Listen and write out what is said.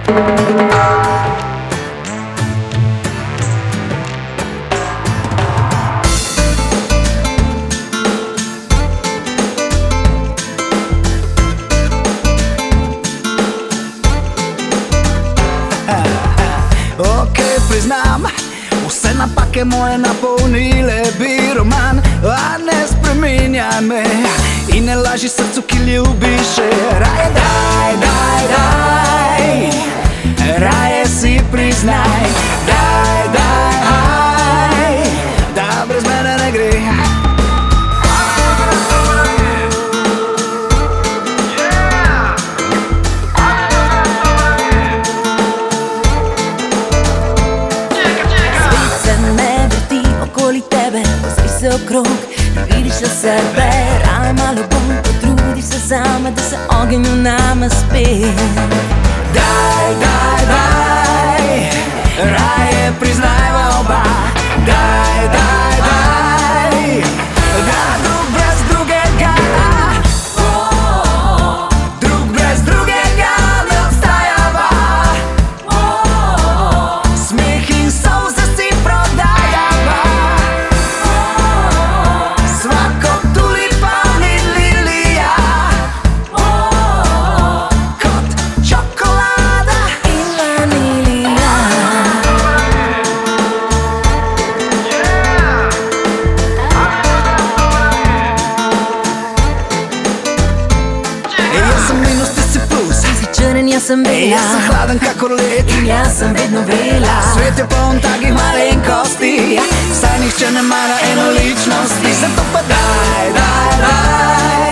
Priznam, vse napake moje napolnile bi roman, a ne spreminjaj me in ne laži srcu, ki ljubiš. Raje daj, daj, daj, raje si priznaj, daj, daj, da brez mene ne gre. Se okrog, ne vidiš le sebe, raje malo bolj potrudiš se zame, da se ogenj v nama spet. Daj, daj, daj, raje priznajva oba, daj, daj, daj, da drug brez drugega, drug brez drugega ne obstajava, smeh in solze si prodajava. Jaz sem bela, jaz sem hladen kakor led in jaz sem vedno vela. Svet je poln takih malenkosti, saj nihče ne mara enoličnosti. Zato pa daj, daj, daj,